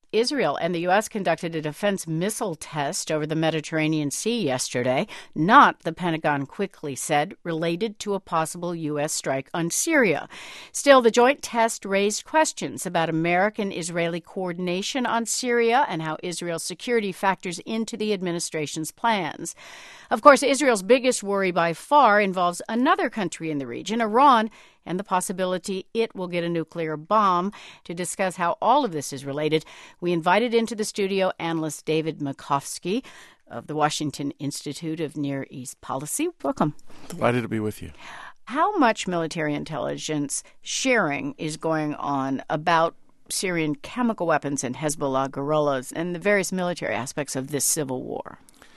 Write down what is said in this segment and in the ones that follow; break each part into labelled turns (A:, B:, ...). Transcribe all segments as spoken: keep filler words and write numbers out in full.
A: Israel and the U S conducted a defense missile test over the Mediterranean Sea yesterday, not, the Pentagon quickly said, related to a possible U S strike on Syria. Still, the joint test raised questions about American-Israeli coordination on Syria and how Israel's security factors into the administration's plans. Of course, Israel's biggest worry by far involves another country in the region, Iran, and the possibility it will get a nuclear bomb. To discuss how all of this is related, we invited into the studio analyst David Makovsky of the Washington Institute of Near East Policy. Welcome.
B: Delighted to be with you.
A: How much military intelligence sharing is going on about Syrian chemical weapons and Hezbollah guerrillas and the various military aspects of this civil war?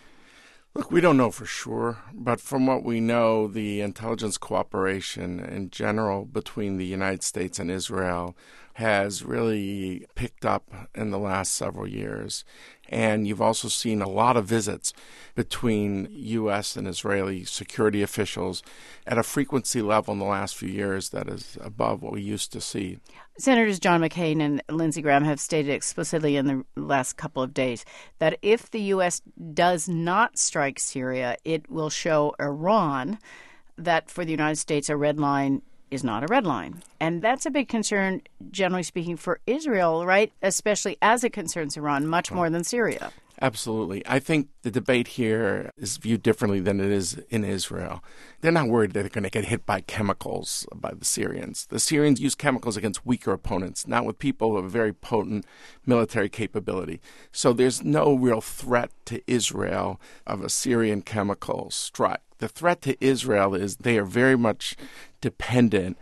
B: Look, we don't know for sure, but from what we know, the intelligence cooperation in general between the United States and Israel has really picked up in the last several years. And you've also seen a lot of visits between U S and Israeli security officials at a frequency level in the last few years that is above what we used to see.
A: Senators John McCain and Lindsey Graham have stated explicitly in the last couple of days that if the U S does not strike Syria, it will show Iran that for the United States a red line is not a red line. And that's a big concern, generally speaking, for Israel, right? Especially as it concerns Iran, much more than Syria.
B: Absolutely. I think the debate here is viewed differently than it is in Israel. They're not worried that they're going to get hit by chemicals by the Syrians. The Syrians use chemicals against weaker opponents, not with people who have a very potent military capability. So there's no real threat to Israel of a Syrian chemical strike. The threat to Israel is they are very much dependent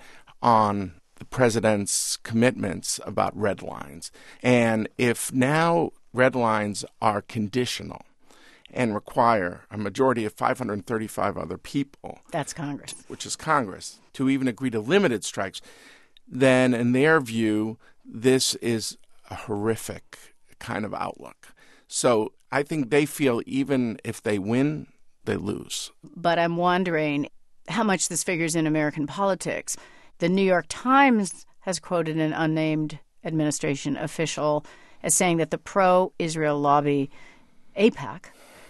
B: on the president's commitments about red lines. And if now red lines are conditional and require a majority of five hundred thirty-five other people,
A: that's Congress,
B: which is Congress, to even agree to limited strikes, then in their view, this is a horrific kind of outlook. So I think they feel even if they win, they lose.
A: But I'm wondering how much this figures in American politics. The New York Times has quoted an unnamed administration official as saying that the pro-Israel lobby, AIPAC,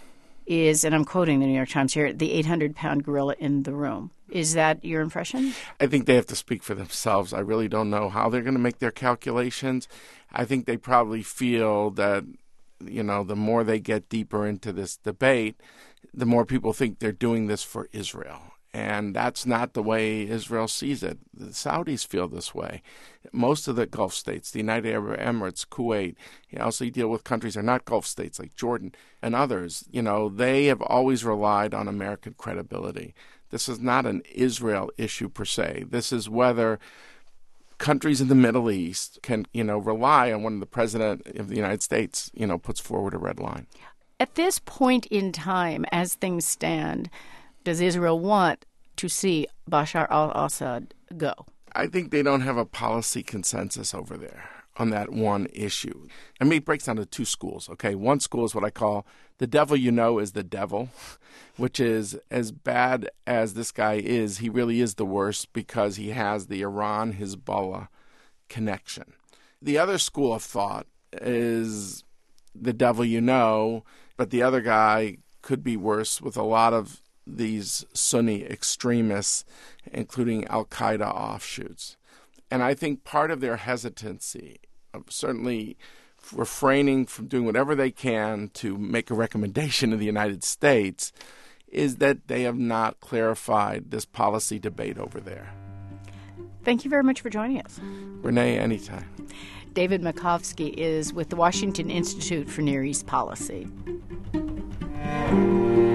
A: is, and I'm quoting the New York Times here, the eight hundred pound gorilla in the room. Is that your impression?
B: I think they have to speak for themselves. I really don't know how they're going to make their calculations. I think they probably feel that, you know, the more they get deeper into this debate, the more people think they're doing this for Israel. And that's not the way Israel sees it. The Saudis feel this way. Most of the Gulf states, the United Arab Emirates, Kuwait, you also deal with countries that are not Gulf states like Jordan and others. You know, they have always relied on American credibility. This is not an Israel issue per se. This is whether countries in the Middle East can, you know, rely on when the president of the United States, you know, puts forward a red line.
A: At this point in time, as things stand, does Israel want to see Bashar al-Assad go?
B: I think they don't have a policy consensus over there on that one issue. I mean, it breaks down to two schools, okay? One school is what I call the devil you know is the devil, which is as bad as this guy is, he really is the worst because he has the Iran-Hezbollah connection. The other school of thought is the devil you know, but the other guy could be worse with a lot of these Sunni extremists, including al-Qaeda offshoots. And I think part of their hesitancy, of certainly refraining from doing whatever they can to make a recommendation to the United States, is that they have not clarified this policy debate over there.
A: Thank you very much for joining us.
B: Renee, anytime.
A: David Makovsky is with the Washington Institute for Near East Policy.